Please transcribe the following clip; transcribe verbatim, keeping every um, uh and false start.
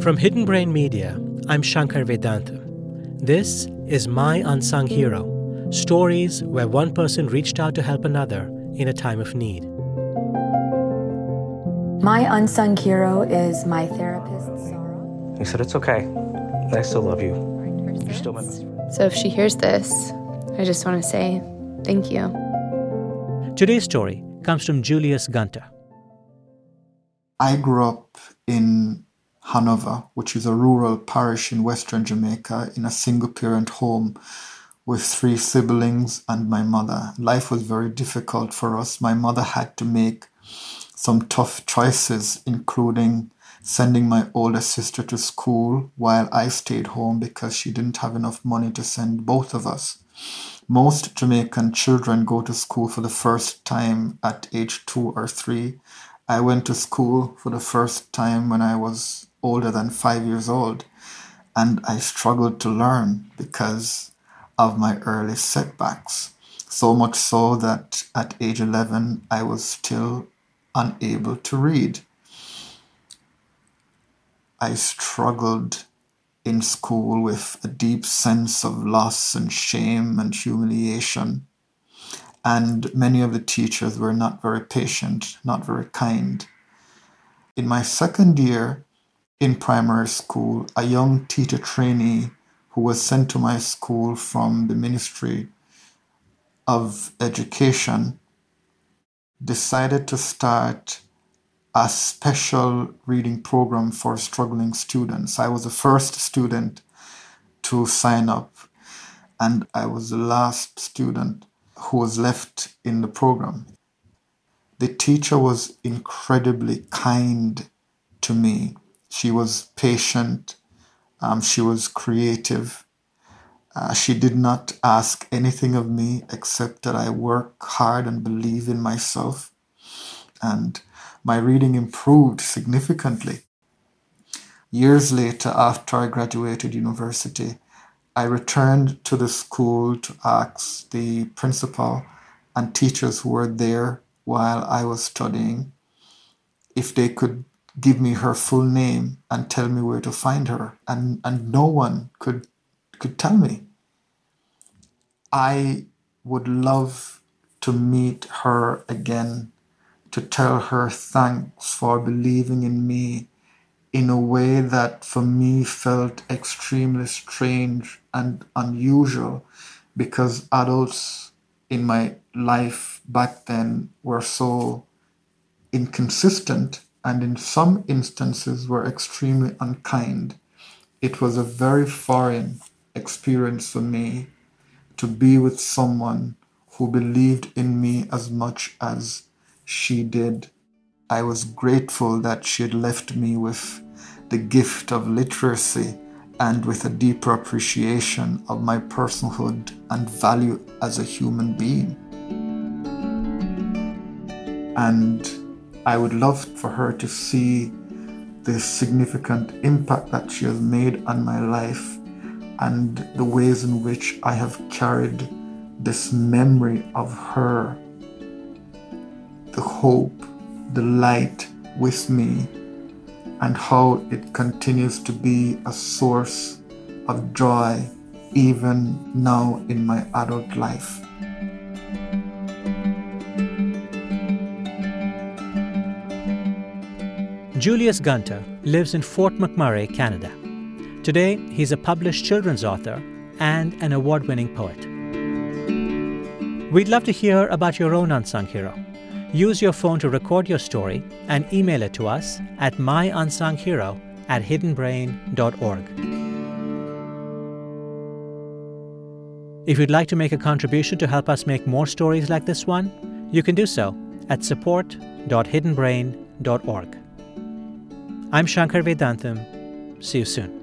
From Hidden Brain Media, I'm Shankar Vedantam. This is My Unsung Hero, stories where one person reached out to help another in a time of need. My unsung hero is my therapist, Sarah. He said, "It's okay. I still love you. You're still my best friend." So if she hears this, I just want to say thank you. Today's story comes from Julius Gunter. I grew up in Hanover, which is a rural parish in western Jamaica, in a single-parent home with three siblings and my mother. Life was very difficult for us. My mother had to make some tough choices, including sending my older sister to school while I stayed home because she didn't have enough money to send both of us. Most Jamaican children go to school for the first time at age two or three. I went to school for the first time when I was older than five years old, and I struggled to learn because of my early setbacks. So much so that at age eleven, I was still unable to read. I struggled in school with a deep sense of loss and shame and humiliation. And many of the teachers were not very patient, not very kind. In my second year in primary school, a young teacher trainee who was sent to my school from the Ministry of Education decided to start a special reading program for struggling students. I was the first student to sign up, and I was the last student who was left in the program. The teacher was incredibly kind to me. She was patient. Um, she was creative. Uh, she did not ask anything of me except that I work hard and believe in myself. And my reading improved significantly. Years later, after I graduated university, I returned to the school to ask the principal and teachers who were there while I was studying if they could give me her full name and tell me where to find her. And, and no one could, could tell me. I would love to meet her again, to tell her thanks for believing in me in a way that for me felt extremely strange and unusual, because adults in my life back then were so inconsistent and in some instances were extremely unkind. It was a very foreign experience for me to be with someone who believed in me as much as she did. I was grateful that she had left me with the gift of literacy and with a deeper appreciation of my personhood and value as a human being. And I would love for her to see the significant impact that she has made on my life and the ways in which I have carried this memory of her, the hope, the light with me, and how it continues to be a source of joy even now in my adult life. Julius Gunter lives in Fort McMurray, Canada. Today, he's a published children's author and an award-winning poet. We'd love to hear about your own unsung hero. Use your phone to record your story and email it to us at myunsunghero at hidden brain dot org. If you'd like to make a contribution to help us make more stories like this one, you can do so at support dot hidden brain dot org. I'm Shankar Vedantam. See you soon.